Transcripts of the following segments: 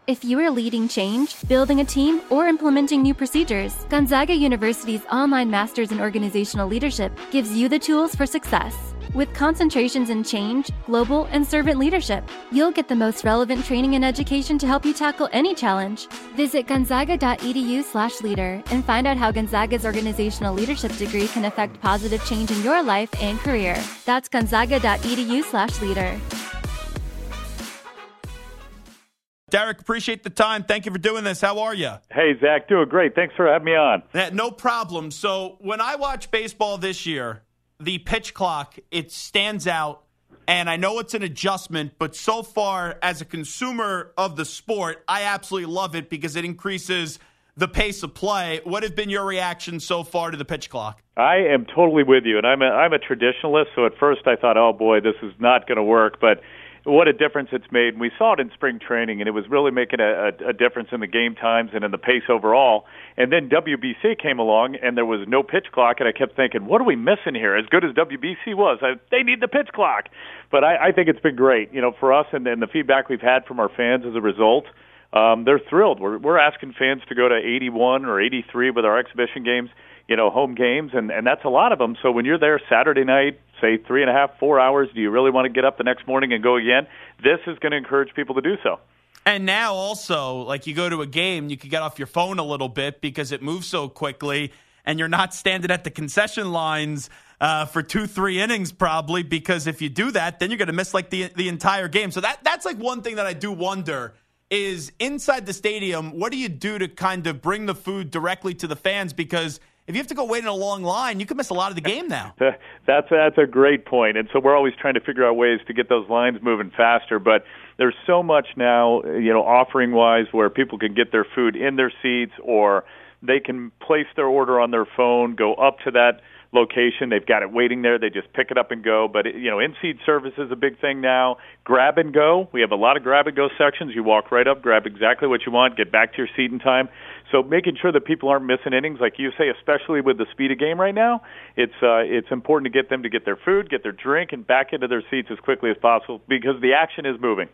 If you are leading change, building a team, or implementing new procedures, Gonzaga University's online Masters in Organizational Leadership gives you the tools for success. With concentrations in change, global, and servant leadership, you'll get the most relevant training and education to help you tackle any challenge. Visit gonzaga.edu/leader and find out how Gonzaga's organizational leadership degree can affect positive change in your life and career. That's gonzaga.edu/leader. Derek, appreciate the time. Thank you for doing this. How are you? Hey, Zach, doing great. Thanks for having me on. No problem. So when I watch baseball this year, the pitch clock, it stands out, and I know it's an adjustment, but so far as a consumer of the sport, I absolutely love it because it increases the pace of play. What have been your reactions so far to the pitch clock? I am totally with you, and I'm a traditionalist, so at first I thought, oh boy, this is not going to work, but what a difference it's made. And we saw it in spring training, and it was really making a difference in the game times and in the pace overall. And then WBC came along, and there was no pitch clock, and I kept thinking, what are we missing here? As good as WBC was, they need the pitch clock. But I think it's been great, for us, and the feedback we've had from our fans as a result. They're thrilled. We're asking fans to go to 81 or 83 with our exhibition games, home games, and that's a lot of them. So when you're there Saturday night, say 3.5, 4 hours, do you really want to get up the next morning and go again? This is going to encourage people to do so. And now also, like you go to a game, you can get off your phone a little bit because it moves so quickly, and you're not standing at the concession lines for 2-3 innings probably, because if you do that, then you're going to miss like the entire game. So that's like one thing that I do wonder is inside the stadium, what do you do to kind of bring the food directly to the fans? Because if you have to go wait in a long line, you could miss a lot of the game now. That's a great point. And so we're always trying to figure out ways to get those lines moving faster. But there's so much now, offering-wise, where people can get their food in their seats, or they can place their order on their phone, go up to that location. They've got it waiting there. They just pick it up and go. But, in-seat service is a big thing now. Grab and go. We have a lot of grab-and-go sections. You walk right up, grab exactly what you want, get back to your seat in time. So making sure that people aren't missing innings, like you say, especially with the speed of game right now, it's important to get them to get their food, get their drink, and back into their seats as quickly as possible because the action is moving.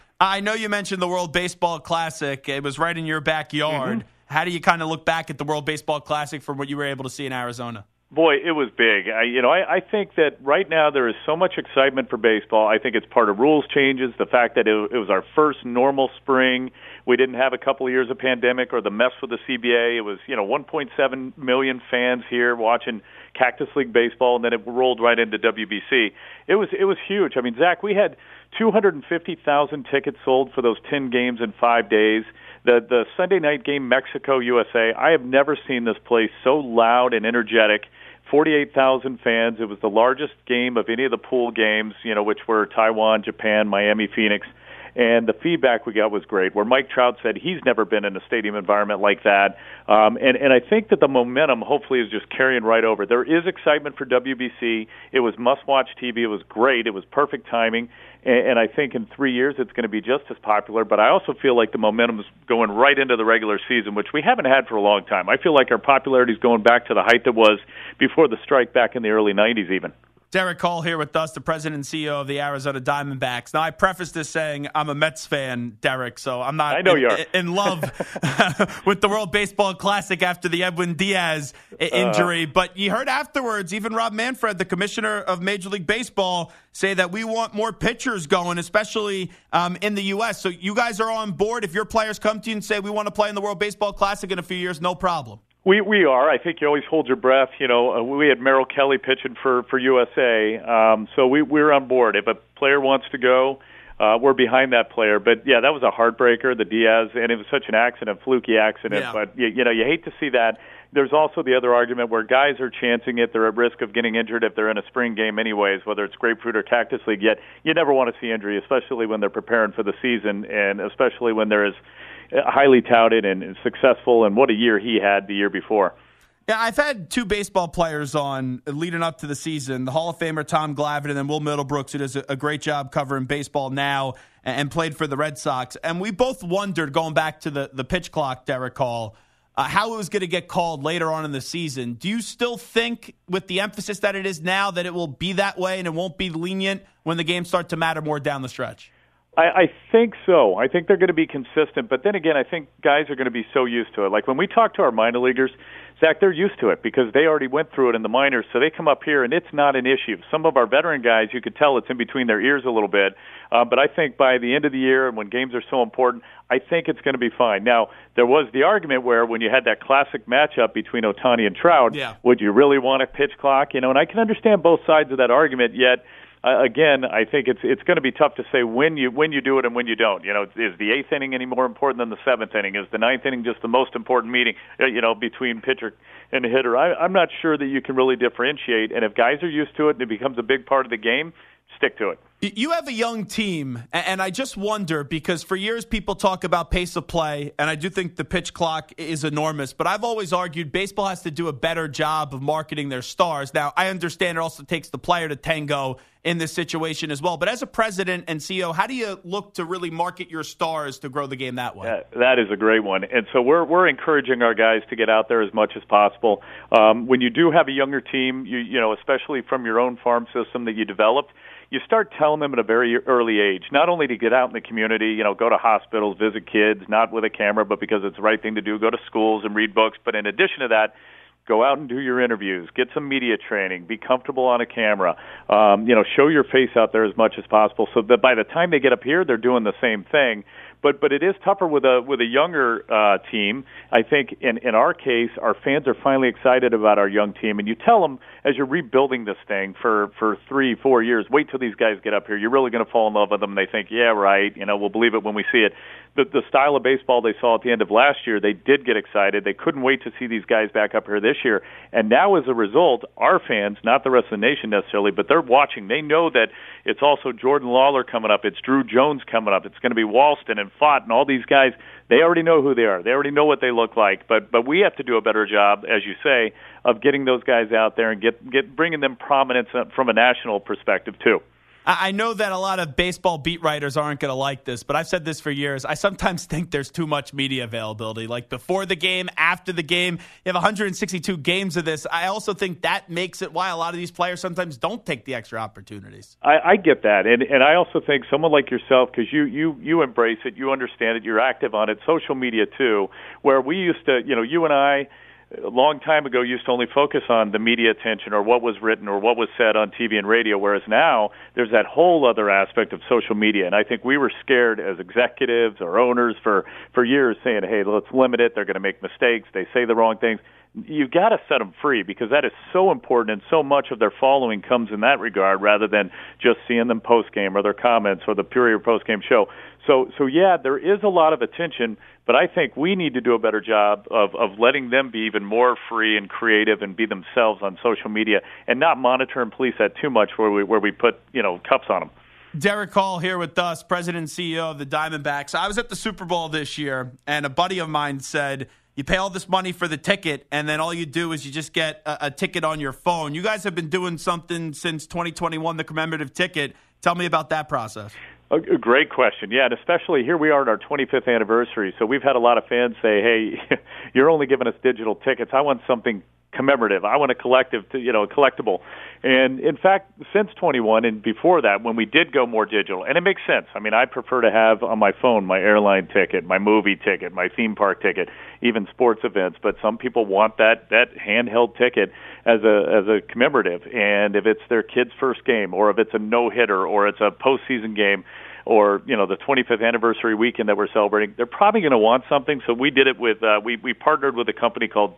I know you mentioned the World Baseball Classic. It was right in your backyard. Mm-hmm. How do you kind of look back at the World Baseball Classic from what you were able to see in Arizona? Boy, it was big. I think that right now there is so much excitement for baseball. I think it's part of rules changes, the fact that it was our first normal spring. We didn't have a couple of years of pandemic or the mess with the CBA. It was, 1.7 million fans here watching Cactus League baseball, and then it rolled right into WBC. It was huge. I mean, Zach, we had 250,000 tickets sold for those 10 games in 5 days. The Sunday night game, Mexico-USA, I have never seen this place so loud and energetic. 48,000 fans. It was the largest game of any of the pool games, which were Taiwan, Japan, Miami, Phoenix. And the feedback we got was great, where Mike Trout said he's never been in a stadium environment like that. And I think that the momentum hopefully is just carrying right over. There is excitement for WBC. It was must-watch TV. It was great. It was perfect timing. And I think in 3 years it's going to be just as popular. But I also feel like the momentum is going right into the regular season, which we haven't had for a long time. I feel like our popularity is going back to the height that was before the strike back in the early 90s even. Derek Hall here with us, the president and CEO of the Arizona Diamondbacks. Now, I preface this saying I'm a Mets fan, Derek, so I'm not in love with the World Baseball Classic after the Edwin Diaz injury. But you heard afterwards, even Rob Manfred, the commissioner of Major League Baseball, say that we want more pitchers going, especially in the U.S. So you guys are on board. If your players come to you and say we want to play in the World Baseball Classic in a few years, no problem. We are. I think you always hold your breath. We had Merrill Kelly pitching for USA, so we're on board. If a player wants to go, we're behind that player. But, yeah, that was a heartbreaker, the Diaz, and it was such an accident, fluky accident. Yeah. But, you hate to see that. There's also the other argument where guys are chancing it. They're at risk of getting injured if they're in a spring game anyways, whether it's Grapefruit or Cactus League. Yet you never want to see injury, especially when they're preparing for the season and especially when there is highly touted and successful, and what a year he had the year before. Yeah, I've had two baseball players on leading up to the season, the Hall of Famer Tom Glavine and then Will Middlebrooks, who does a great job covering baseball now and played for the Red Sox. And we both wondered, going back to the pitch clock, Derek Hall, how it was going to get called later on in the season. Do you still think, with the emphasis that it is now, that it will be that way and it won't be lenient when the games start to matter more down the stretch? I think so. I think they're going to be consistent. But then again, I think guys are going to be so used to it. Like when we talk to our minor leaguers, Zach, they're used to it because they already went through it in the minors. So they come up here, and it's not an issue. Some of our veteran guys, you could tell it's in between their ears a little bit. But I think by the end of the year and when games are so important, I think it's going to be fine. Now, there was the argument where when you had that classic matchup between Ohtani and Trout, would you really want a pitch clock? And I can understand both sides of that argument, yet again, I think it's going to be tough to say when you do it and when you don't. Is the eighth inning any more important than the seventh inning? Is the ninth inning just the most important meeting, between pitcher and hitter? I'm not sure that you can really differentiate. And if guys are used to it and it becomes a big part of the game, stick to it. You have a young team, and I just wonder, because for years people talk about pace of play, and I do think the pitch clock is enormous, but I've always argued baseball has to do a better job of marketing their stars. Now, I understand it also takes the player to tango in this situation as well, but as a president and CEO, how do you look to really market your stars to grow the game that way? That is a great one, and so we're encouraging our guys to get out there as much as possible. When you do have a younger team, you especially from your own farm system that you developed, you start telling them at a very early age, not only to get out in the community, go to hospitals, visit kids, not with a camera, but because it's the right thing to do, go to schools and read books. But in addition to that, go out and do your interviews, get some media training, be comfortable on a camera, show your face out there as much as possible so that by the time they get up here, they're doing the same thing. But it is tougher with a younger team. I think in our case, our fans are finally excited about our young team. And you tell them as you're rebuilding this thing for 3-4 years, wait till these guys get up here. You're really going to fall in love with them. And they think, yeah, right. We'll believe it when we see it. The style of baseball they saw at the end of last year, they did get excited. They couldn't wait to see these guys back up here this year. And now as a result, our fans, not the rest of the nation necessarily, but they're watching. They know that it's also Jordan Lawler coming up. It's Drew Jones coming up. It's going to be Walston and Fott and all these guys. They already know who they are. They already know what they look like. But we have to do a better job, as you say, of getting those guys out there and bringing them prominence from a national perspective too. I know that a lot of baseball beat writers aren't going to like this, but I've said this for years. I sometimes think there's too much media availability. Like before the game, after the game, you have 162 games of this. I also think that makes it why a lot of these players sometimes don't take the extra opportunities. I get that. And I also think someone like yourself, because you embrace it, you understand it, you're active on it, social media too, where we used to, you and I, a long time ago used to only focus on the media attention or what was written or what was said on TV and radio, whereas now there's that whole other aspect of social media. And I think we were scared as executives or owners for years saying, hey, let's limit it. They're going to make mistakes. They say the wrong things. You've got to set them free because that is so important, and so much of their following comes in that regard rather than just seeing them post-game or their comments or the Superior post-game show. So yeah, there is a lot of attention, but I think we need to do a better job of letting them be even more free and creative and be themselves on social media and not monitor and police that too much where we put, cuffs on them. Derek Hall here with us, President and CEO of the Diamondbacks. I was at the Super Bowl this year, and a buddy of mine said, you pay all this money for the ticket, and then all you do is you just get a ticket on your phone. You guys have been doing something since 2021, the commemorative ticket. Tell me about that process. A great question. Yeah, and especially here we are at our 25th anniversary. So we've had a lot of fans say, hey, you're only giving us digital tickets. I want something commemorative. I want a collectible. And in fact, since 21 and before that, when we did go more digital, and it makes sense. I mean, I prefer to have on my phone my airline ticket, my movie ticket, my theme park ticket, even sports events. But some people want that handheld ticket as a commemorative. And if it's their kid's first game, or if it's a no-hitter, or it's a postseason game, or the 25th anniversary weekend that we're celebrating, they're probably going to want something. So we did it with we partnered with a company called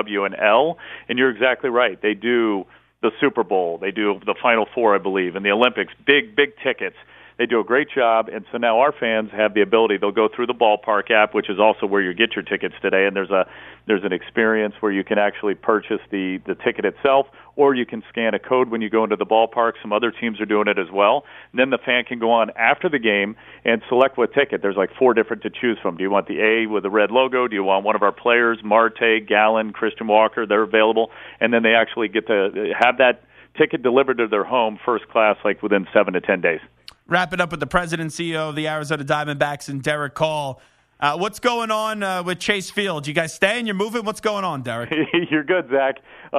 WW&L, and you're exactly right. They do the Super Bowl, they do the Final Four, I believe, and the Olympics, big tickets. They do a great job, and so now our fans have the ability. They'll go through the Ballpark app, which is also where you get your tickets today, and there's an experience where you can actually purchase the ticket itself, or you can scan a code when you go into the ballpark. Some other teams are doing it as well. And then the fan can go on after the game and select what ticket. There's like 4 different to choose from. Do you want the A with the red logo? Do you want one of our players, Marte, Gallen, Christian Walker? They're available. And then they actually get to have that ticket delivered to their home first class, like within 7 to 10 days. Wrap it up with the president and CEO of the Arizona Diamondbacks and Derek Hall. What's going on with Chase Field? You guys staying? You're moving? What's going on, Derek? You're good, Zach.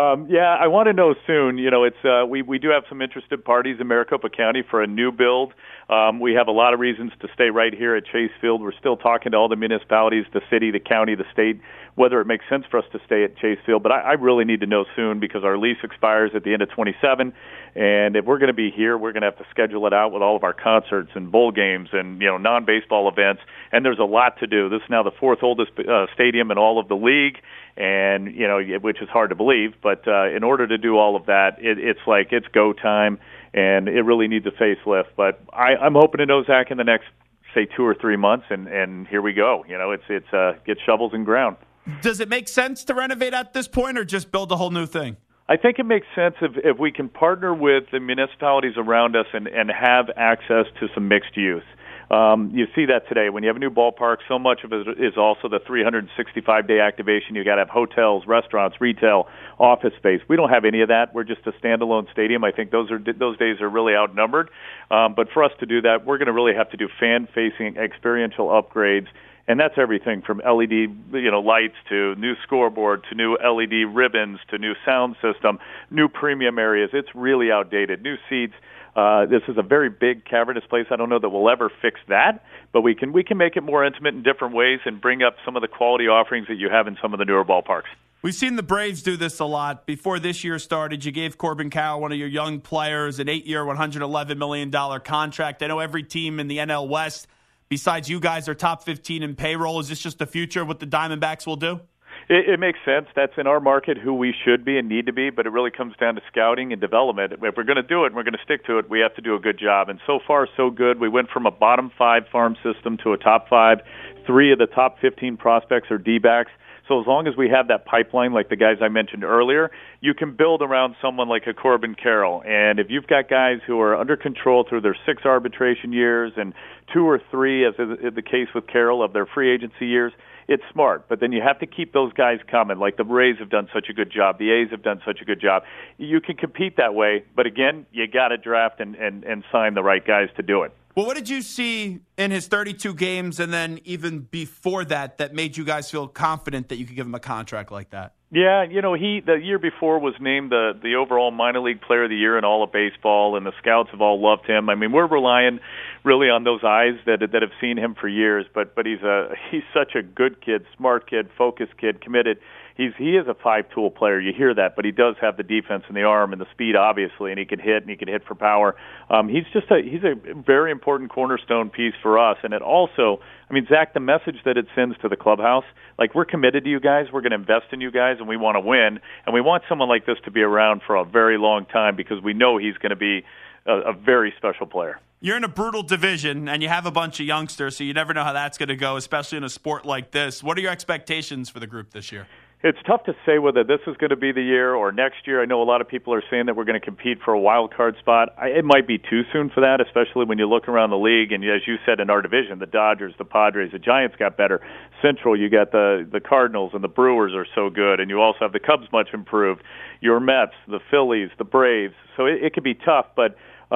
I want to know soon. It's we do have some interested parties in Maricopa County for a new build. We have a lot of reasons to stay right here at Chase Field. We're still talking to all the municipalities, the city, the county, the state, whether it makes sense for us to stay at Chase Field. But I really need to know soon because our lease expires at the end of 27. And if we're going to be here, we're going to have to schedule it out with all of our concerts and bowl games and, non-baseball events. And there's a lot to do. This is now the fourth oldest stadium in all of the league, and, which is hard to believe. But in order to do all of that, it's go time, and it really needs a facelift. But I'm hoping to know, Zach, in the next, say, 2 or 3 months, and here we go. It's get shovels in ground. Does it make sense to renovate at this point or just build a whole new thing? I think it makes sense if we can partner with the municipalities around us and have access to some mixed use. You see that today. When you have a new ballpark, so much of it is also the 365-day activation. You got to have hotels, restaurants, retail, office space. We don't have any of that. We're just a standalone stadium. I think those days are really outnumbered. But for us to do that, we're going to really have to do fan-facing experiential upgrades. And that's everything from LED, lights to new scoreboard to new LED ribbons to new sound system, new premium areas. It's really outdated. New seats. This is a very big, cavernous place. I don't know that we'll ever fix that, but we can make it more intimate in different ways and bring up some of the quality offerings that you have in some of the newer ballparks. We've seen the Braves do this a lot. Before this year started, you gave Corbin Carroll, one of your young players, an 8-year, $111 million contract. I know every team in the NL West, besides you guys, are top 15 in payroll. Is this just the future of what the Diamondbacks will do? It makes sense. That's in our market who we should be and need to be, but it really comes down to scouting and development. If we're going to do it and we're going to stick to it, we have to do a good job. And so far, so good. We went from a bottom 5 farm system to a top 5. 3 of the top 15 prospects are D-backs. So as long as we have that pipeline, like the guys I mentioned earlier, you can build around someone like a Corbin Carroll. And if you've got guys who are under control through their 6 arbitration years and 2 or 3, as is the case with Carroll, of their free agency years, it's smart. But then you have to keep those guys coming. Like the Rays have done such a good job. The A's have done such a good job. You can compete that way. But again, you got to draft and sign the right guys to do it. Well, what did you see in his 32 games and then even before that made you guys feel confident that you could give him a contract like that? Yeah, he the year before was named the overall minor league player of the year in all of baseball, and the scouts have all loved him. I mean, we're relying really on those eyes that have seen him for years. But he's such a good kid, smart kid, focused kid, committed. He is a 5-tool player. You hear that, but he does have the defense and the arm and the speed, obviously, and he can hit for power. He's a very important cornerstone piece for us, and it also, Zach, the message that it sends to the clubhouse, like we're committed to you guys, we're going to invest in you guys, and we want to win, and we want someone like this to be around for a very long time because we know he's going to be a very special player. You're in a brutal division, and you have a bunch of youngsters, so you never know how that's going to go, especially in a sport like this. What are your expectations for the group this year? It's tough to say whether this is going to be the year or next year. I know a lot of people are saying that we're going to compete for a wild card spot. It might be too soon for that, especially when you look around the league. And as you said, in our division, the Dodgers, the Padres, the Giants got better. Central, you got the Cardinals and the Brewers are so good. And you also have the Cubs much improved. Your Mets, the Phillies, the Braves. So it could be tough, but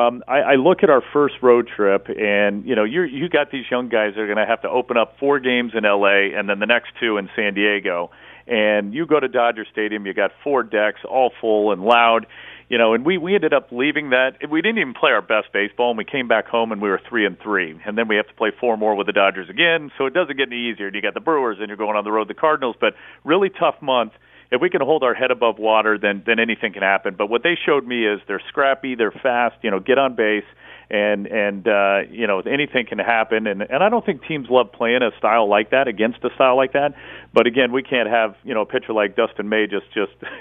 I look at our first road trip, and you got these young guys that are going to have to open up 4 games in L.A. and then the next 2 in San Diego. And you go to Dodger Stadium, you got 4 decks, all full and loud. And we ended up leaving that. We didn't even play our best baseball, and we came back home and we were 3-3. And then we have to play 4 more with the Dodgers again, so it doesn't get any easier. And you got the Brewers, and you're going on the road to the Cardinals, but really tough month. If we can hold our head above water, then anything can happen. But what they showed me is they're scrappy, they're fast, get on base, and anything can happen. And I don't think teams love playing a style like that against a style like that. But again, we can't have a pitcher like Dustin May just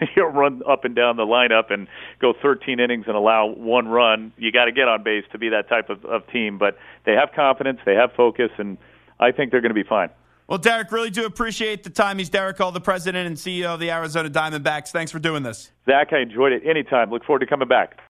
run up and down the lineup and go 13 innings and allow 1 run. You got to get on base to be that type of team. But they have confidence, they have focus, and I think they're going to be fine. Well, Derek, really do appreciate the time. He's Derek Hall, the president and CEO of the Arizona Diamondbacks. Thanks for doing this. Zach, I enjoyed it anytime. Look forward to coming back.